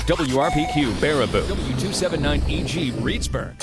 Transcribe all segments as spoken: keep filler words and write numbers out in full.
W R P Q Baraboo, W two seventy-nine E G Reedsburg.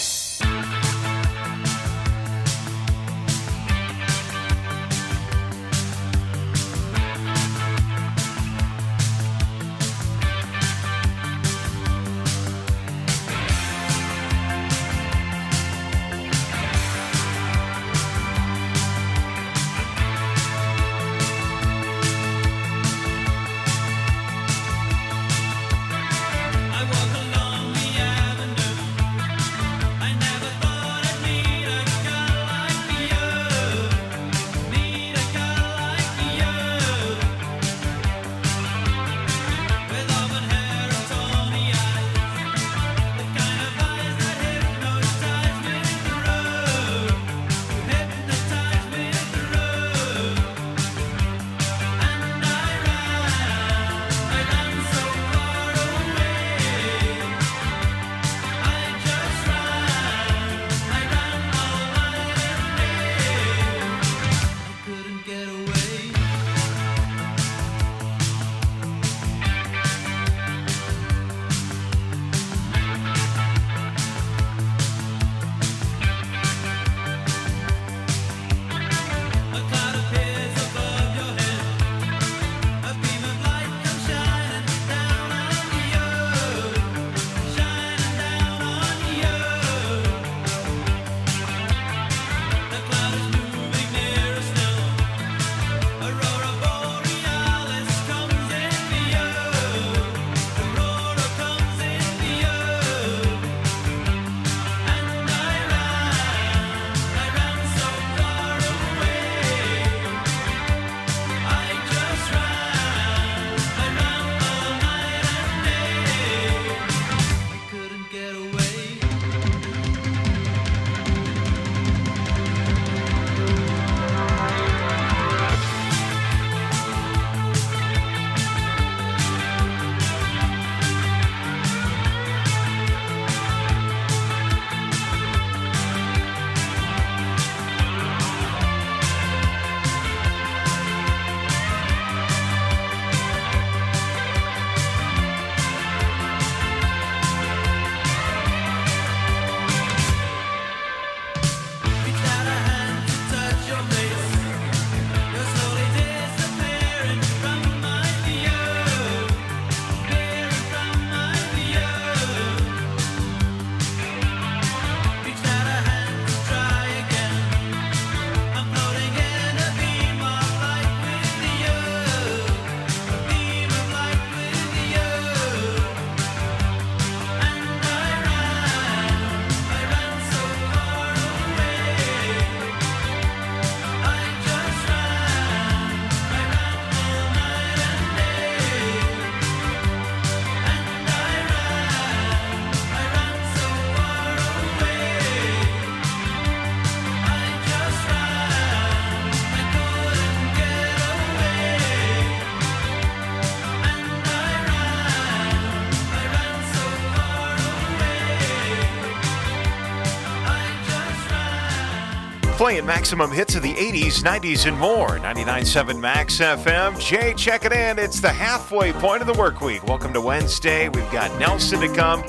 Playing maximum hits of the eighties, nineties, and more. ninety-nine point seven Max F M. Jay, check it in. It's the halfway point of the work week. Welcome to Wednesday. We've got Nelson to come.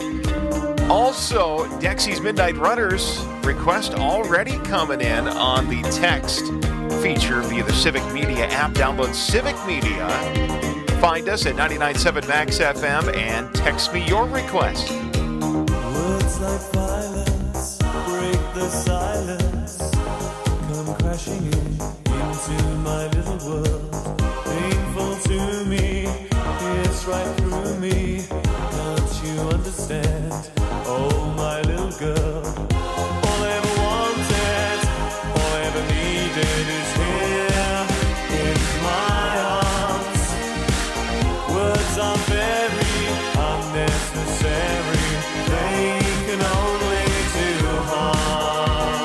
Also, Dexy's Midnight Runners request already coming in on the text feature via the Civic Media app. Download Civic Media. Find us at ninety-nine point seven Max F M and text me your request. Words like violence break the silence. Come crashing in into my little world. Painful to me, it's right through me. Can't you understand? Oh, my little girl. All I ever wanted, all I ever needed is here in my arms. Words are very unnecessary. They can only do harm.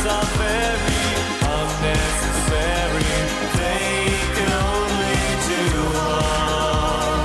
are very unnecessary. They can only do harm.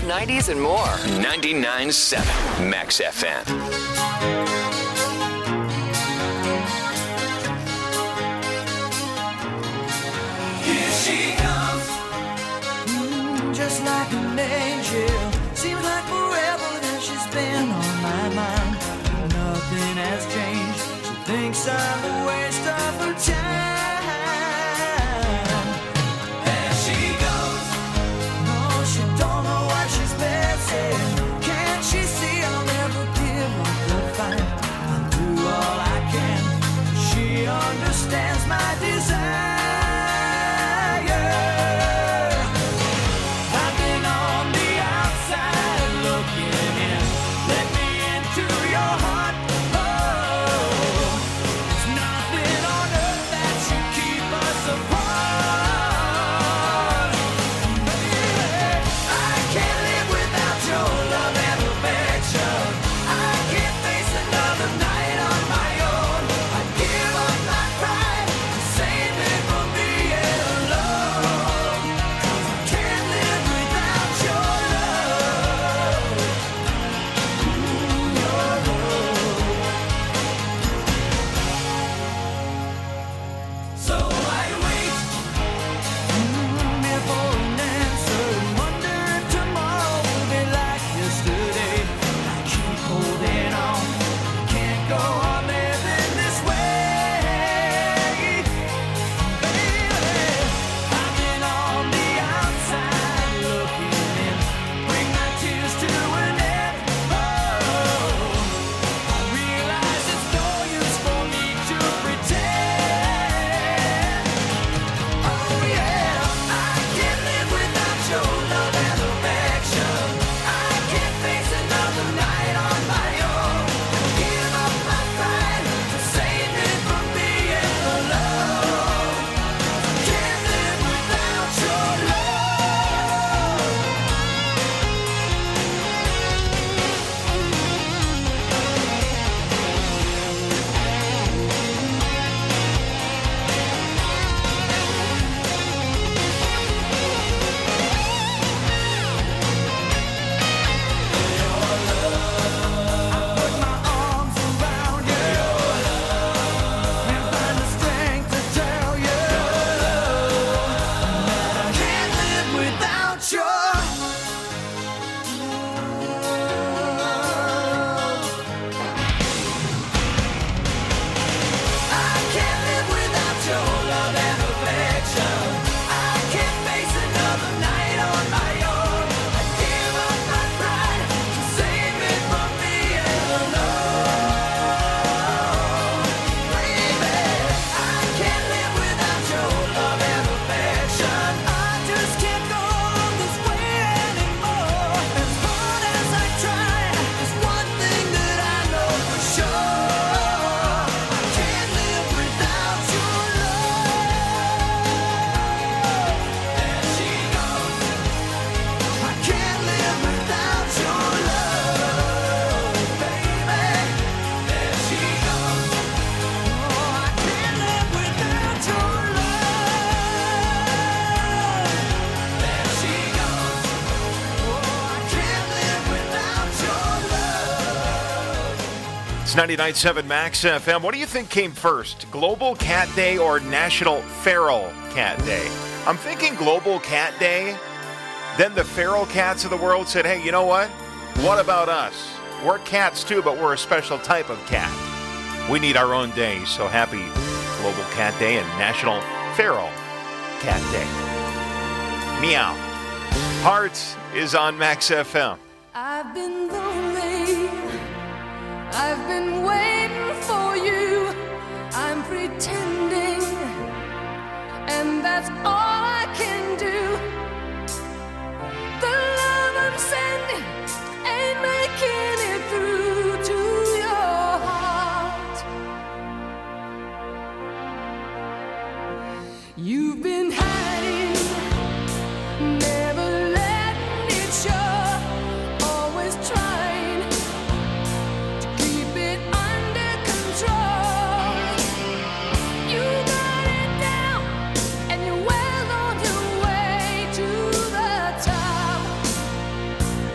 nineties, and more. ninety-nine point seven Max F M. Just like an angel, seems like forever that she's been on my mind. But nothing has changed. She thinks I'm a waste of her time. There she goes. No, she don't know what she's missing. Can't she see I'll never give up the fight? I'll do all I can. She understands my desire. ninety-nine point seven Max F M. What do you think came first, Global Cat Day or National Feral Cat Day? I'm thinking Global Cat Day. Then the feral cats of the world said, hey, you know what? What about us? We're cats too, but we're a special type of cat. We need our own day. So happy Global Cat Day and National Feral Cat Day. Meow. Hearts is on Max F M. I've been lonely. I've been waiting for you. I'm pretending, and that's all I can do. The love I'm sending ain't making it through to your heart. You've been hiding, never letting it show. Always trying to keep it under control. You got it down, and you're well on your way to the top.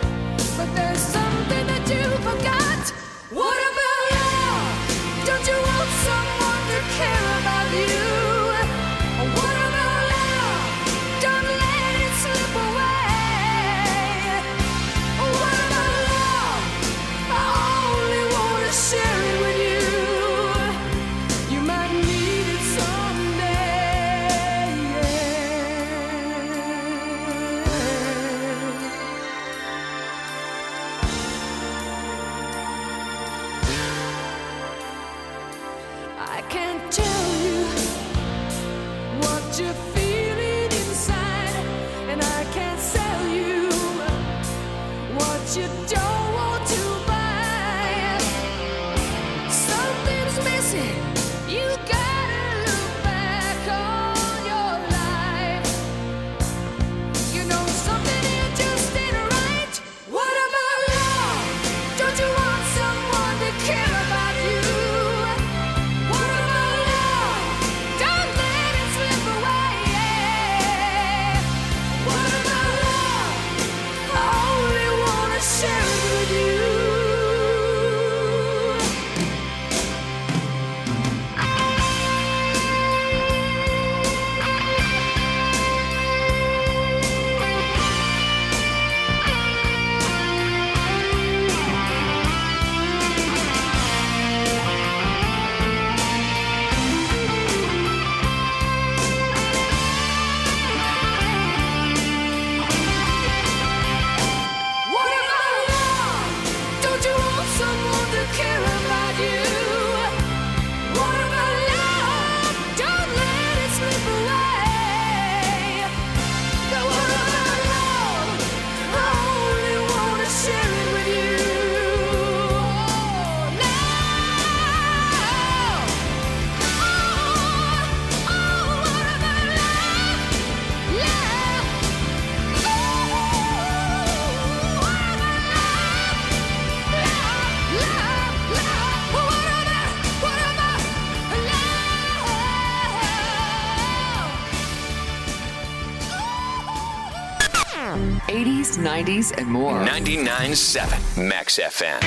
eighties, nineties, and more. ninety-nine point seven Max F M.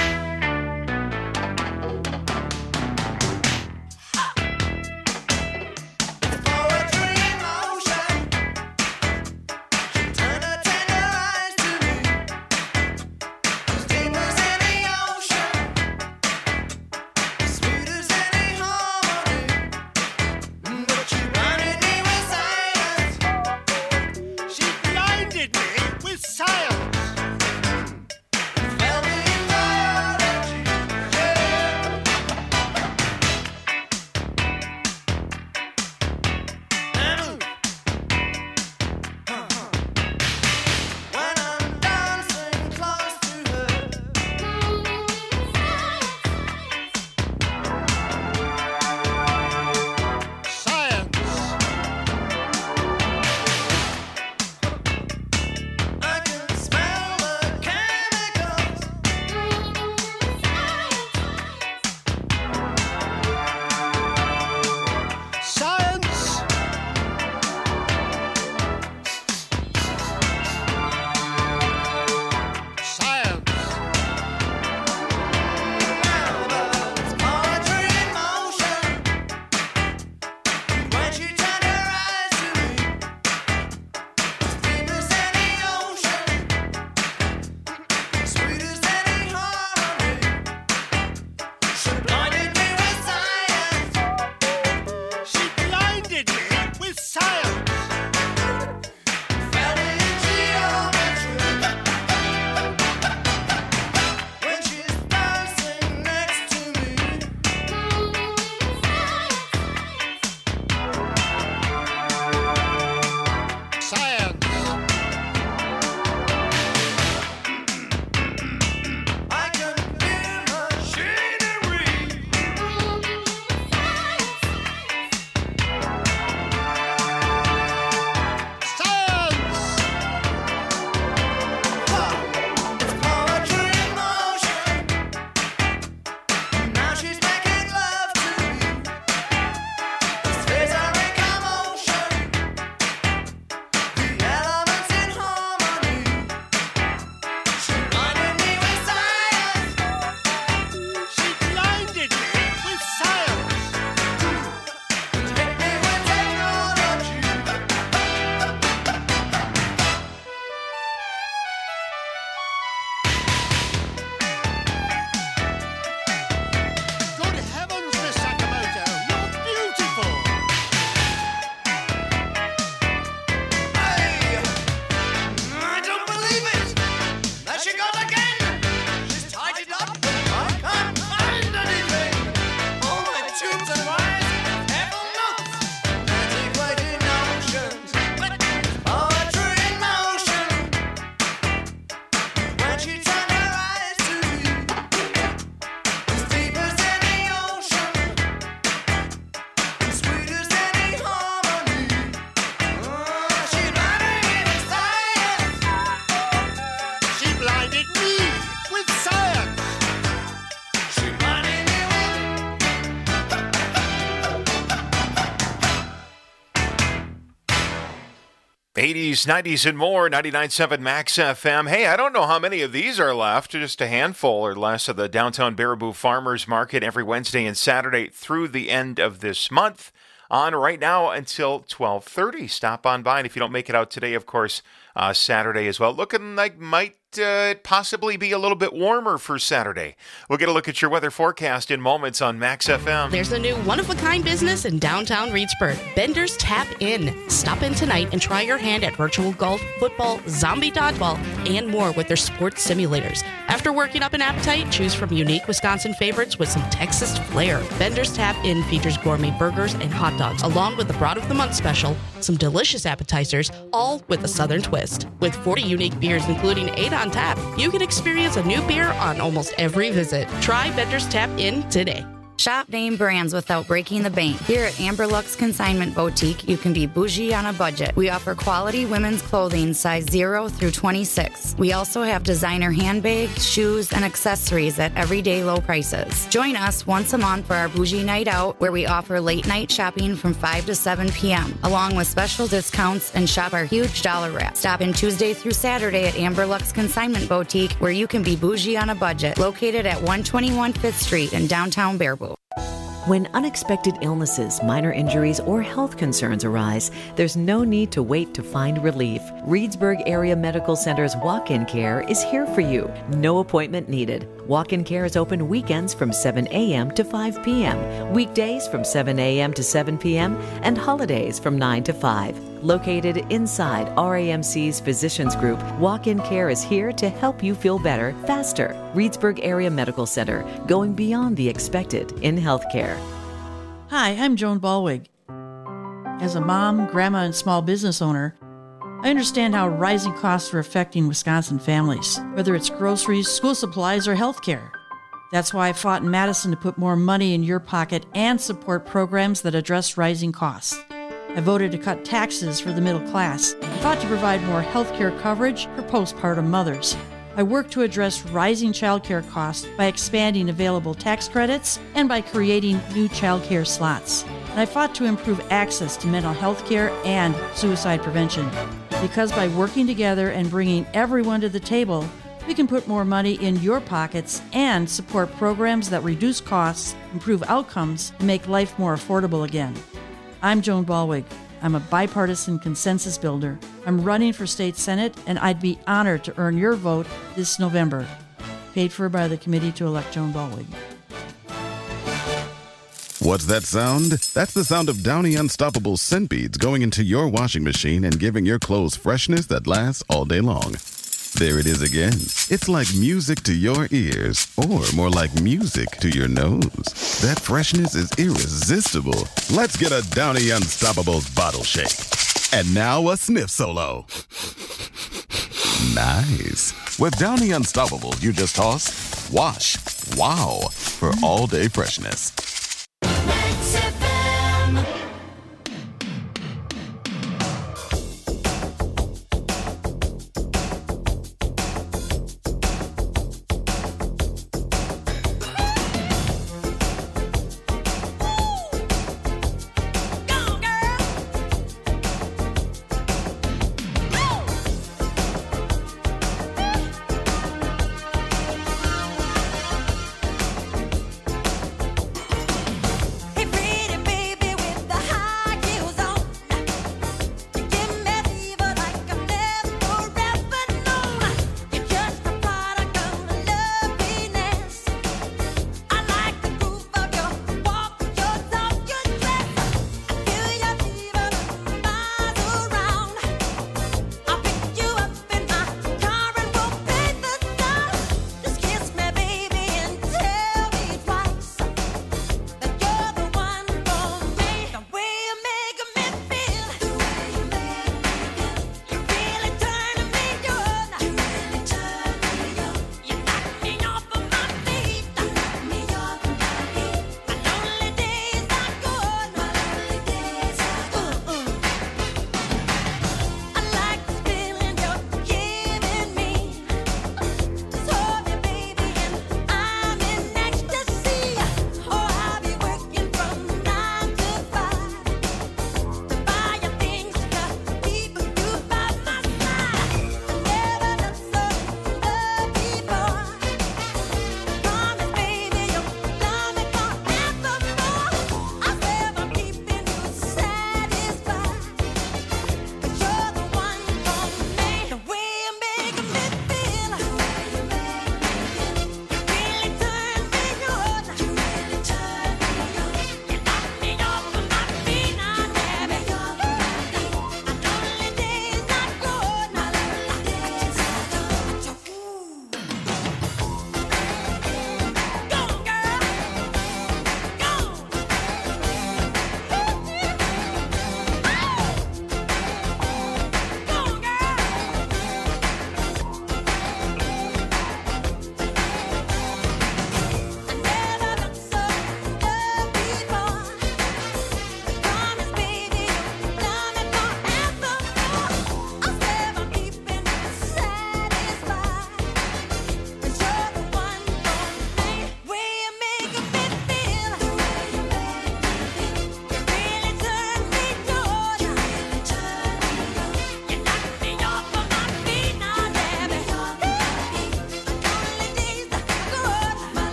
eighties, nineties, and more, ninety-nine point seven Max F M. Hey, I don't know how many of these are left, just a handful or less of the Downtown Baraboo Farmers Market every Wednesday and Saturday through the end of this month on right now until twelve thirty. Stop on by, and if you don't make it out today, of course, uh, Saturday as well. Looking like might uh, possibly be a little bit warmer for Saturday. We'll get a look at your weather forecast in moments on Max F M. There's a new one-of-a-kind business in downtown Reedsburg, Bender's Tap In. Stop in tonight and try your hand at virtual golf, football, zombie dodgeball, and more with their sports simulators. After working up an appetite, choose from unique Wisconsin favorites with some Texas flair. Bender's Tap In features gourmet burgers and hot dogs, along with the Broad of the Month special, some delicious appetizers, all with a Southern twist. With forty unique beers, including eight on tap, you can experience a new beer on almost every visit. Try Bender's Tap In today. Shop name brands without breaking the bank. Here at Amber Lux Consignment Boutique, you can be bougie on a budget. We offer quality women's clothing size zero through twenty-six. We also have designer handbags, shoes, and accessories at everyday low prices. Join us once a month for our Bougie Night Out, where we offer late night shopping from five to seven p.m., along with special discounts, and shop our huge dollar wrap. Stop in Tuesday through Saturday at Amber Lux Consignment Boutique, where you can be bougie on a budget, located at one twenty-one Fifth Street in downtown Baraboo. When unexpected illnesses, minor injuries, or health concerns arise, there's no need to wait to find relief. Reedsburg Area Medical Center's walk-in care is here for you. No appointment needed. Walk-in care is open weekends from seven a.m. to five p.m., weekdays from seven a.m. to seven p.m., and holidays from nine to five. Located inside R A M C's Physicians Group, walk-in care is here to help you feel better, faster. Reedsburg Area Medical Center, going beyond the expected in healthcare. Hi, I'm Joan Balwig. As a mom, grandma, and small business owner, I understand how rising costs are affecting Wisconsin families, whether it's groceries, school supplies, or healthcare. That's why I fought in Madison to put more money in your pocket and support programs that address rising costs. I voted to cut taxes for the middle class. I fought to provide more health care coverage for postpartum mothers. I worked to address rising child care costs by expanding available tax credits and by creating new child care slots. And I fought to improve access to mental health care and suicide prevention. Because by working together and bringing everyone to the table, we can put more money in your pockets and support programs that reduce costs, improve outcomes, and make life more affordable again. I'm Joan Balwig. I'm a bipartisan consensus builder. I'm running for state senate, and I'd be honored to earn your vote this November. Paid for by the committee to elect Joan Balwig. What's that sound? That's the sound of Downy Unstoppable scent beads going into your washing machine and giving your clothes freshness that lasts all day long. There it is again. It's like music to your ears, or more like music to your nose. That freshness is irresistible. Let's get a Downy Unstoppables bottle shake. And now a sniff solo. Nice. With Downy Unstoppables, you just toss, wash, wow, for all day freshness.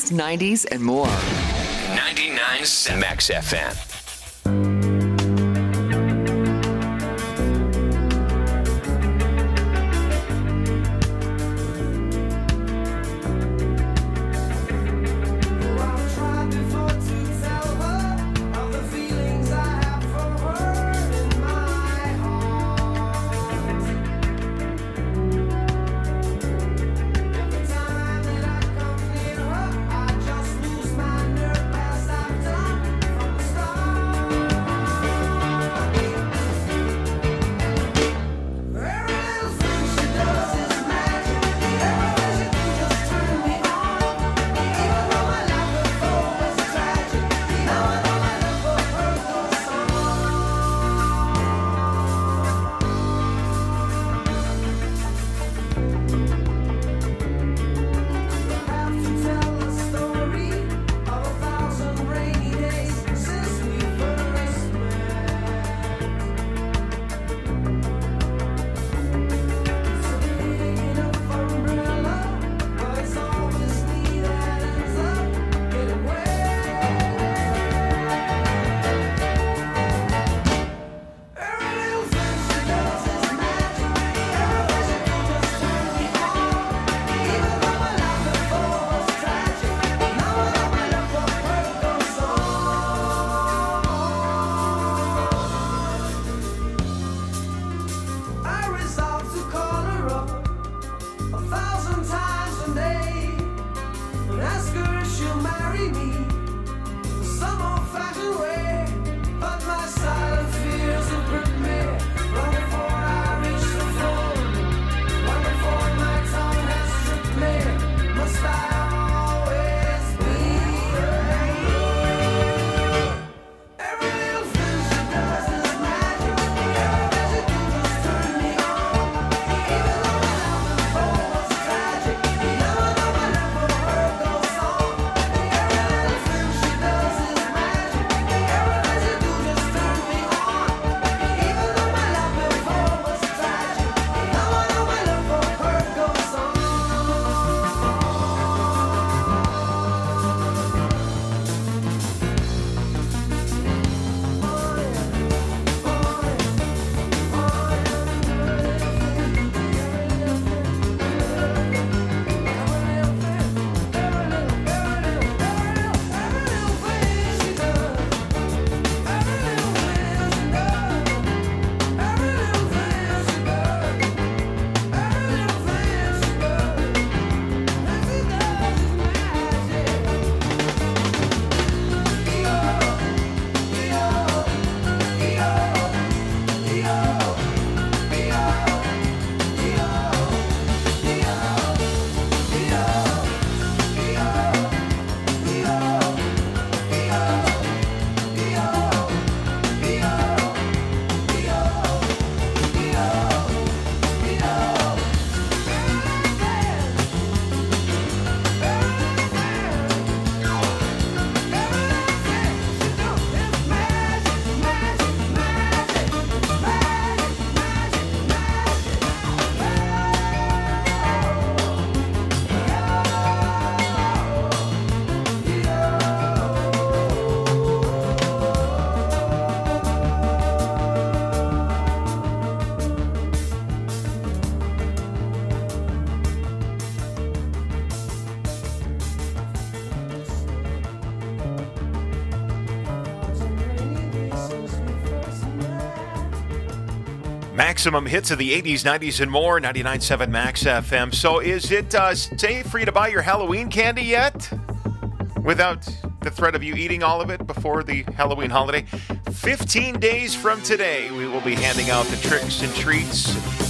eighties, nineties, and more. ninety-nine Max F M. Maximum hits of the eighties, nineties, and more, ninety-nine point seven Max F M. So is it uh, safe for you to buy your Halloween candy yet? Without the threat of you eating all of it before the Halloween holiday? fifteen days from today, we will be handing out the tricks and treats.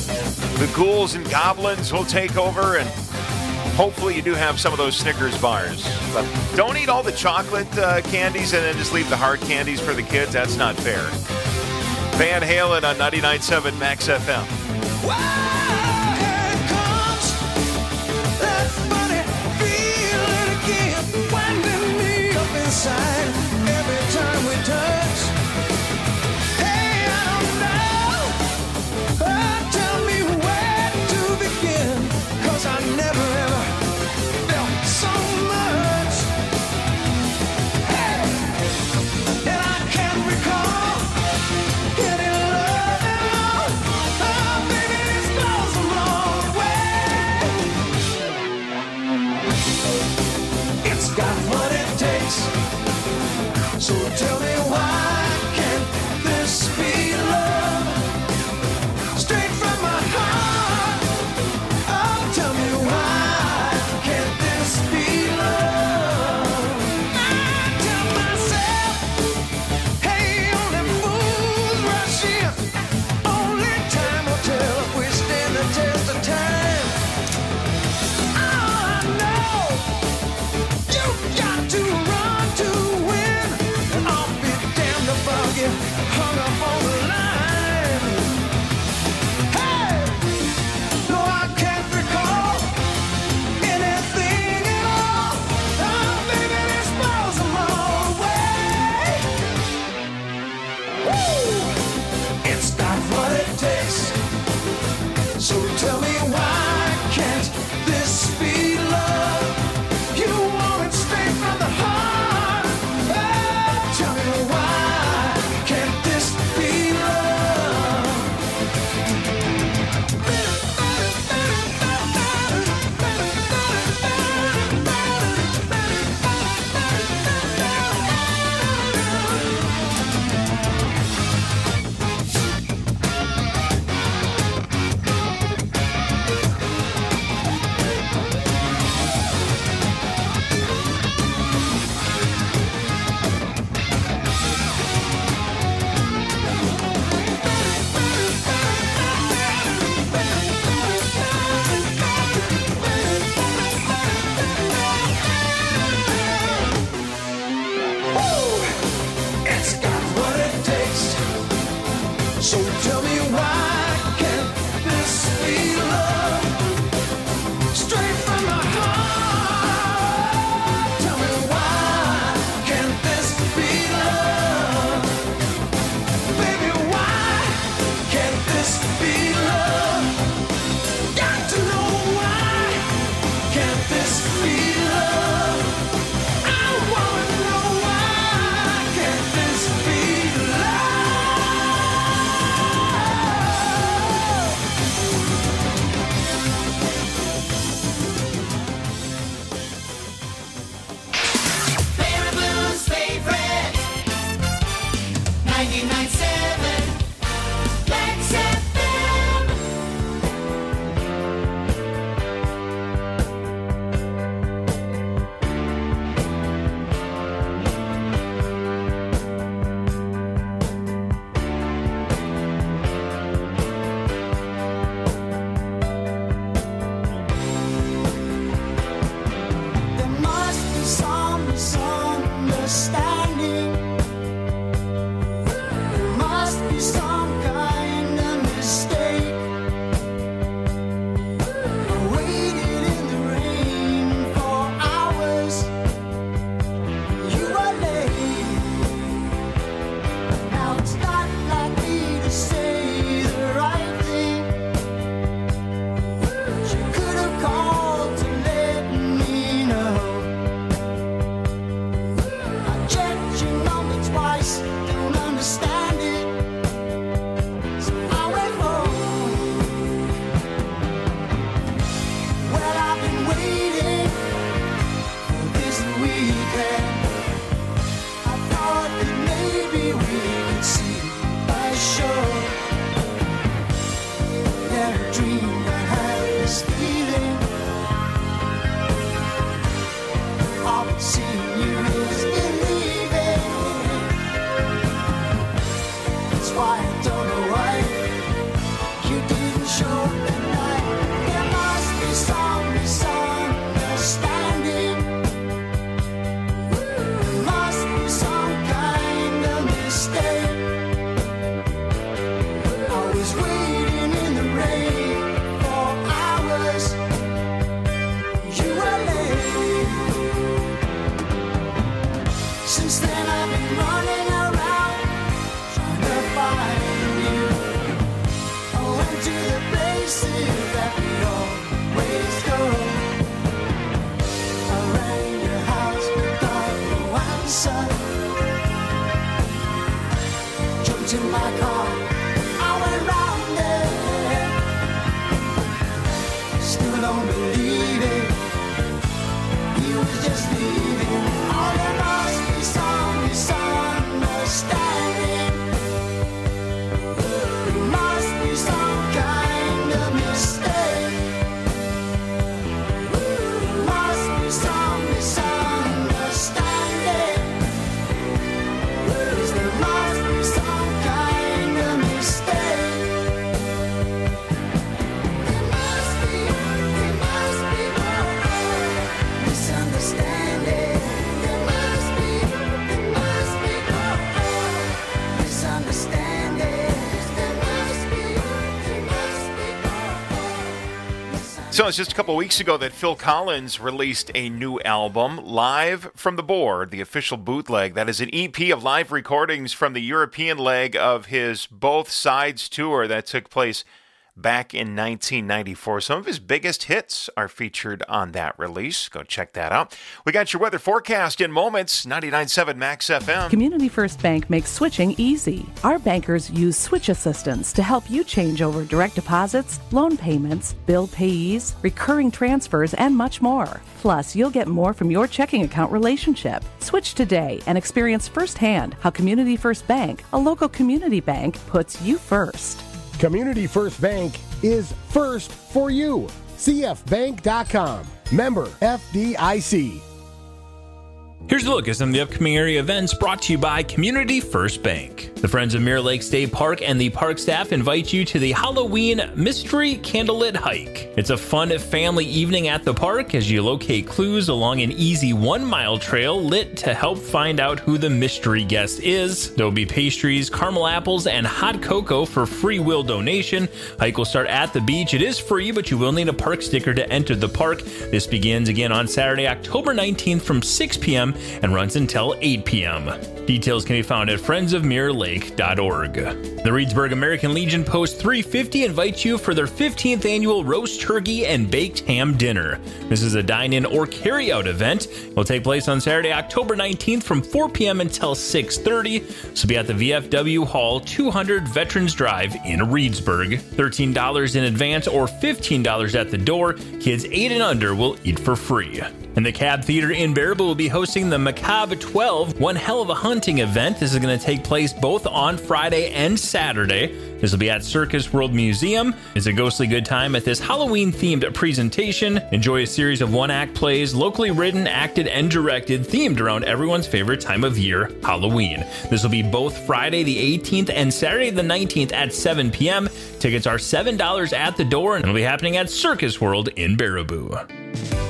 The ghouls and goblins will take over, and hopefully you do have some of those Snickers bars. But don't eat all the chocolate uh, candies and then just leave the hard candies for the kids. That's not fair. Van Halen on ninety-nine point seven Max F M. Wow, here it comes. That funny feeling again, winding me up inside every time we touch. Hey, I don't know, but tell me where to begin, 'cause I never ever felt so much. misunderstanding. There must be some kind of mistake. I waited in the rain for hours. You were late. Now it's not like me to say the right thing. You could have called to let me know. I checked your number twice, don't understand it. So I went home. Well, I've been waiting for this weekend. I thought that maybe we could see a show. Never dreamed I had this feeling. All I've seen you is believing. That's why I don't know why you didn't show that night. There must be some misunderstanding. There must be some kind of mistake. I was waiting in the rain for hours. You were late. Since then I've been running around trying to find you. I went to the places that we always go. I rang your house but got no answer. Jumped in my car, I went round there. Still don't believe it. He was just leaving. Oh, there must be some misunderstanding. There must be some kind of mistake. There must be some misunderstanding. Yes, there must be some kind of mistake. There must be, there must be misunderstanding. There must be, there must be misunderstanding. There must be, there must be. So it's just a couple weeks ago that Phil Collins released a new album, Live from the Board, the official bootleg. That is an E P of live recordings from the European leg of his Both Sides tour that took place back in nineteen ninety-four. Some of his biggest hits are featured on that release. Go check that out. We got your weather forecast in moments. ninety-nine point seven Max F M. Community First Bank makes switching easy. Our bankers use switch assistance to help you change over direct deposits, loan payments, bill payees, recurring transfers, and much more. Plus, you'll get more from your checking account relationship. Switch today and experience firsthand how Community First Bank, a local community bank, puts you first. Community First Bank is first for you. C F bank dot com. Member F D I C. Here's a look at some of the upcoming area events brought to you by Community First Bank. The Friends of Mirror Lake State Park and the park staff invite you to the Halloween Mystery Candlelit Hike. It's a fun family evening at the park as you locate clues along an easy one-mile trail lit to help find out who the mystery guest is. There will be pastries, caramel apples, and hot cocoa for free will donation. Hike will start at the beach. It is free, but you will need a park sticker to enter the park. This begins again on Saturday, October nineteenth from six p.m. and runs until eight p.m. Details can be found at friends of mirror lake dot org. The Reedsburg American Legion Post three fifty invites you for their fifteenth annual roast turkey and baked ham dinner. This is a dine-in or carry-out event. It will take place on Saturday, October nineteenth from four p.m. until six thirty. So be at the V F W Hall, two hundred Veterans Drive in Reedsburg. thirteen dollars in advance or fifteen dollars at the door. Kids eight and under will eat for free. And the Cab Theater in Baraboo will be hosting the Macabre twelve, One Hell of a Hunting event. This is going to take place both on Friday and Saturday. This will be at Circus World Museum. It's a ghostly good time at this Halloween-themed presentation. Enjoy a series of one-act plays, locally written, acted, and directed, themed around everyone's favorite time of year, Halloween. This will be both Friday the eighteenth and Saturday the nineteenth at seven p.m. Tickets are seven dollars at the door, and it'll be happening at Circus World in Baraboo.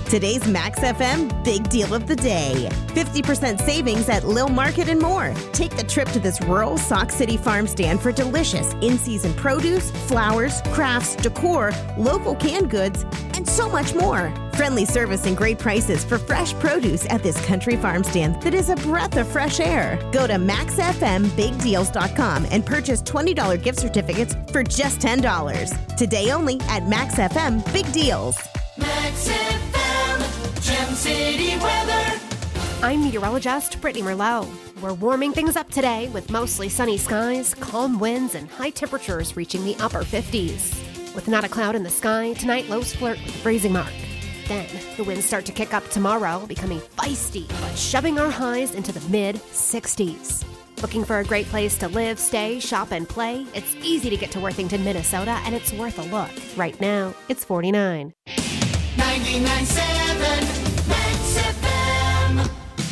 Today's Max F M Big Deal of the Day. fifty percent savings at Lil Market and more. Take the trip to this rural Sauk City farm stand for delicious in-season produce, flowers, crafts, decor, local canned goods, and so much more. Friendly service and great prices for fresh produce at this country farm stand that is a breath of fresh air. Go to max f m big deals dot com and purchase twenty dollars gift certificates for just ten dollars. Today only at Max F M Big Deals. Max F M, Gem City weather. I'm meteorologist Brittany Merlot. We're warming things up today with mostly sunny skies, calm winds, and high temperatures reaching the upper fifties. With not a cloud in the sky, tonight lows flirt with the freezing mark. Then, the winds start to kick up tomorrow, becoming feisty, but shoving our highs into the mid-sixties. Looking for a great place to live, stay, shop, and play? It's easy to get to Worthington, Minnesota, and it's worth a look. Right now, it's forty-nine. ninety-nine point seven Max F M.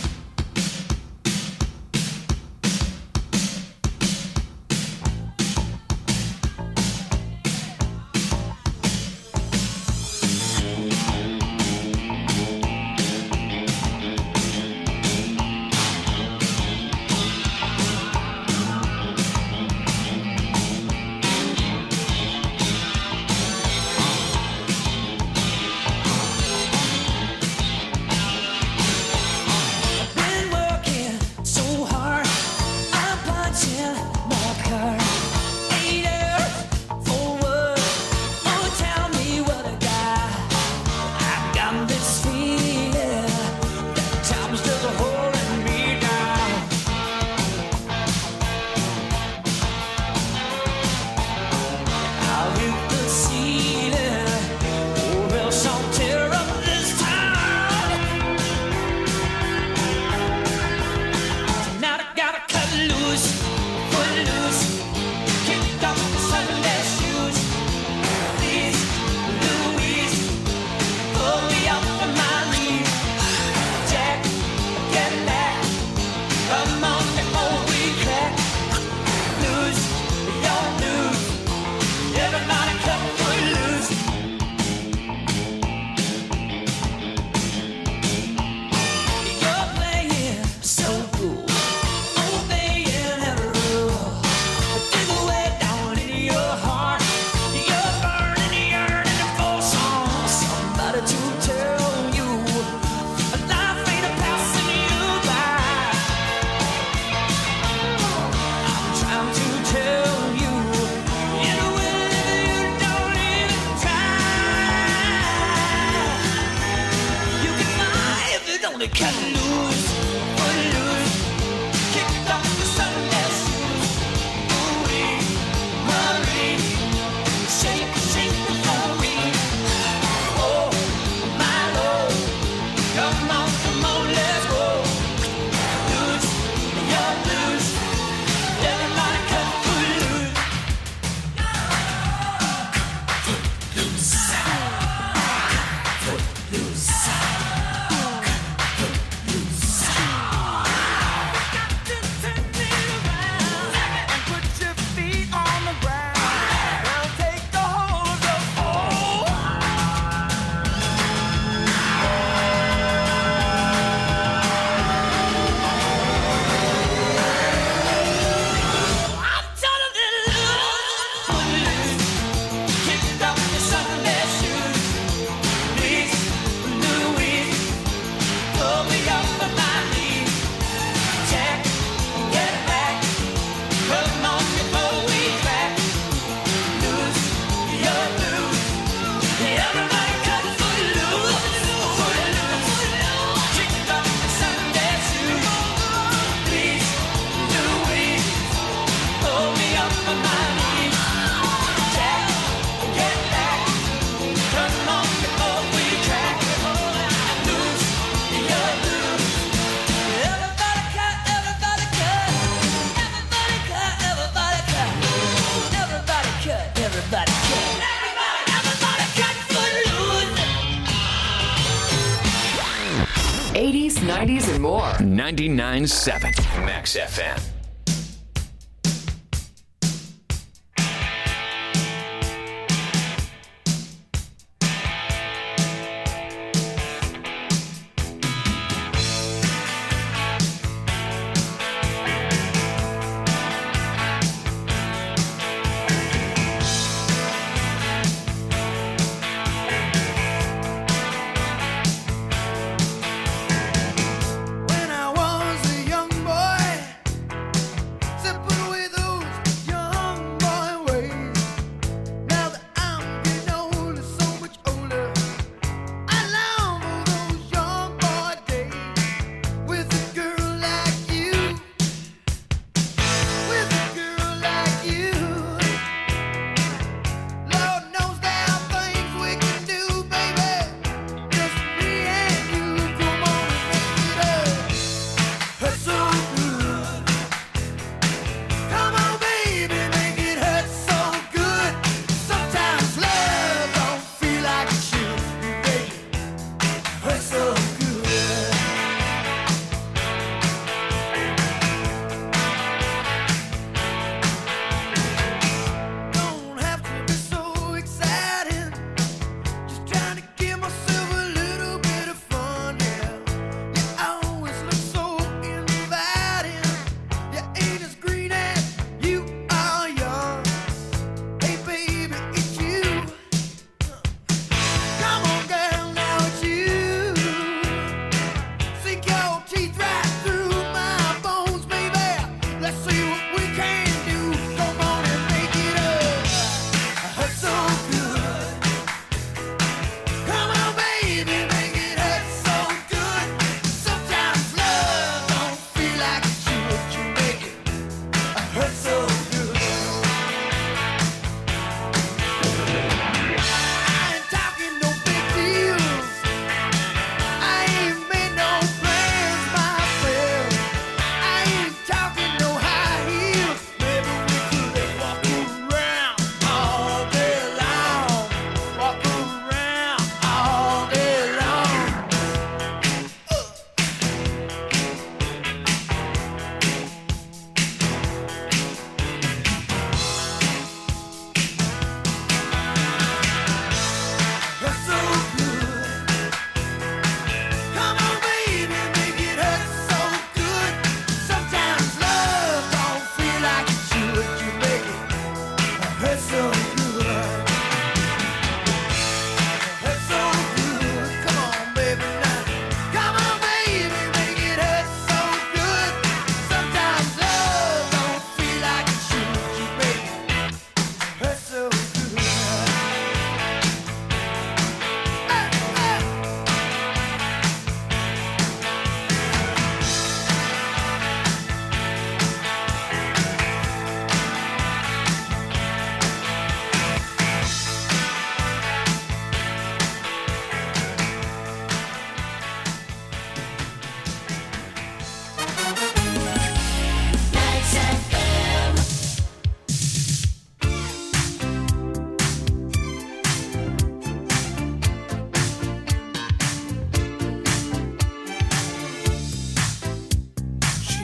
eighties, nineties, and more. ninety-nine point seven Max F M.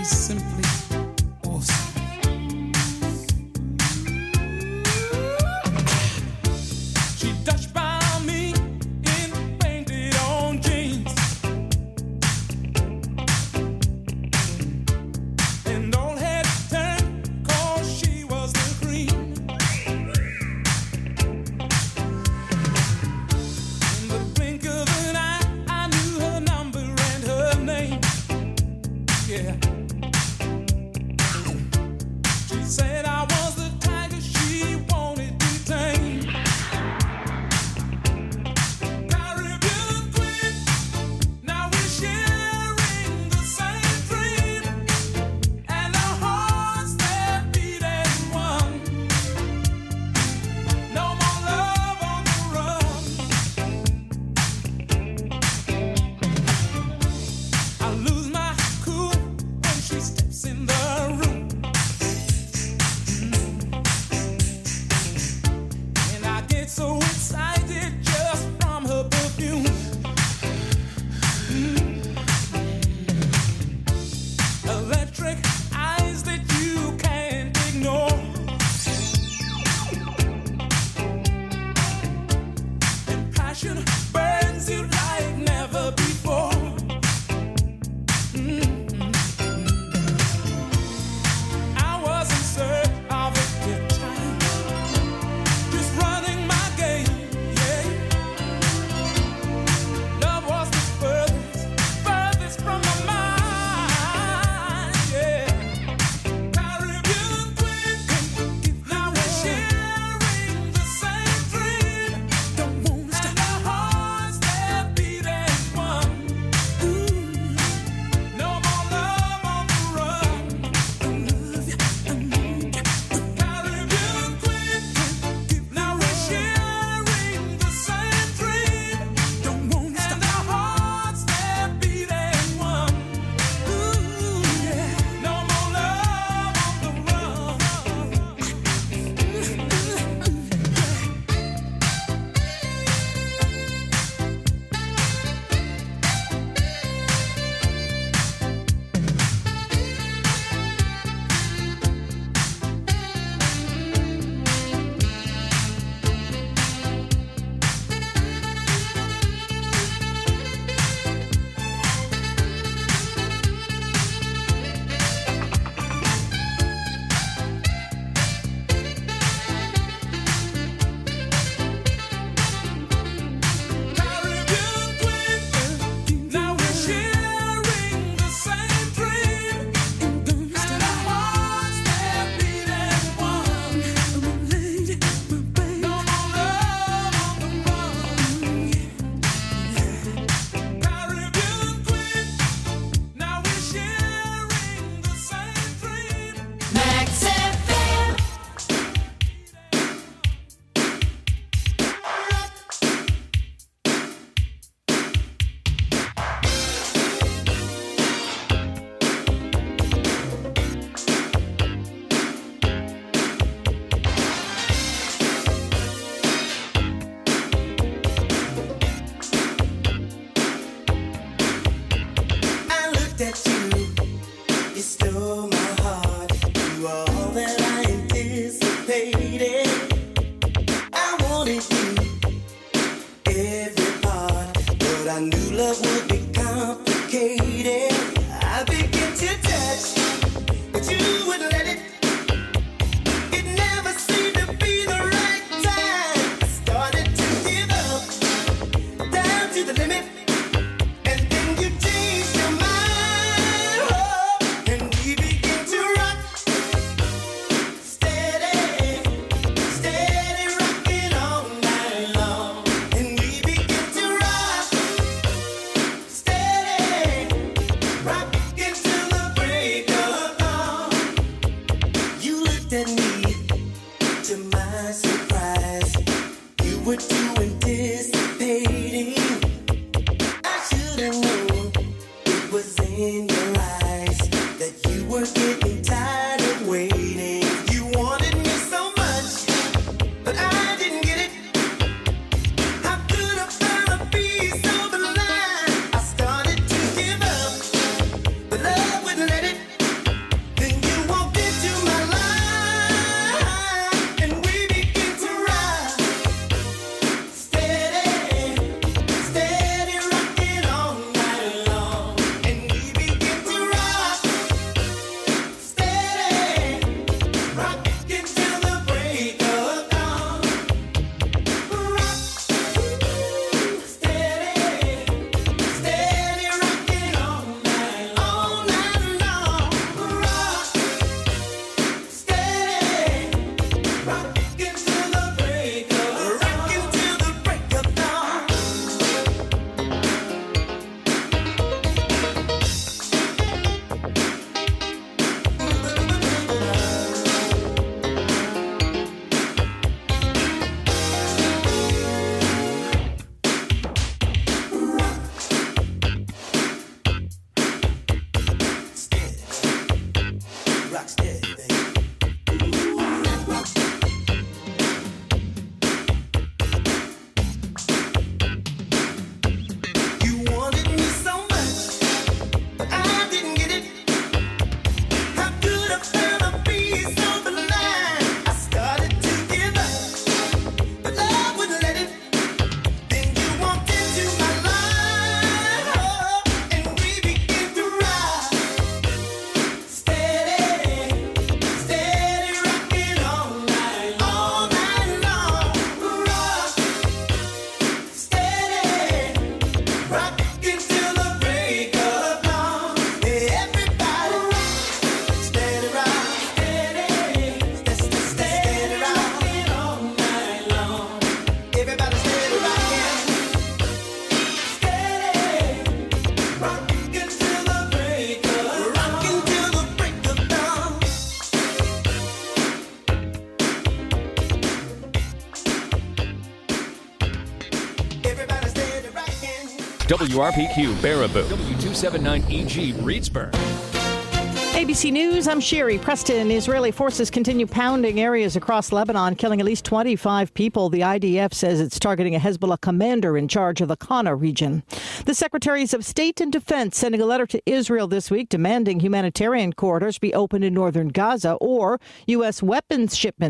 simply awesome. She dashed by me in painted on jeans, and all had turned 'cause she was the cream. In the blink of an eye, I knew her number and her name. Yeah. She said I was the tiger she wanted to tame. Caribbean queen, now we're sharing the same dream, and our hearts that beat as one. No more love on the run. I lose my cool when she steps in the room, and I get so excited just from her perfume. Mm. Electric eyes that you can't ignore, and passion burns you like never before. Mm. I was in search of a good time, just running my game, yeah. Love was the furthest, furthest from my mind, yeah. Caribbean queen, now we're sharing the same dream. Don't wanna stop. And our hearts that beat as one. Ooh. No more love on the run. I love you, I need you. Caribbean queen, now we're sharing the same dream. Don't wanna stop. And our hearts that beat as one. Ooh, yeah. No more love on the run. Caribbean queen, now we're sharing the same dream, and our hearts that beat as one. No more love on the run. Caribbean queen, now we're sharing the same dream. Max F M. I looked at you, you stole my heart. You are all that I anticipated. I wanted you, every part, but I knew love would be complicated. I began to touch, but you wouldn't let it. It never seemed to be the right time. I started to give up, down to the limit. And then you changed your mind, oh, and we began to rock, steady, steady rocking all night long. And we began to rock, steady, rocking till the break of dawn. You looked at me, to my surprise, you were too anticipating. I should have known it was in your eyes that you were getting tired of waiting. You wanted me so much, but I didn't get it. How could I find a piece of the line? I started to give up, but love wouldn't let it. W R P Q Baraboo. W two seventy-nine E G Reedsburg. A B C News, I'm Sherry Preston. Israeli forces continue pounding areas across Lebanon, killing at least twenty-five people. The I D F says it's targeting a Hezbollah commander in charge of the Qana region. The Secretaries of State and Defense sending a letter to Israel this week demanding humanitarian corridors be opened in northern Gaza or U S weapons shipments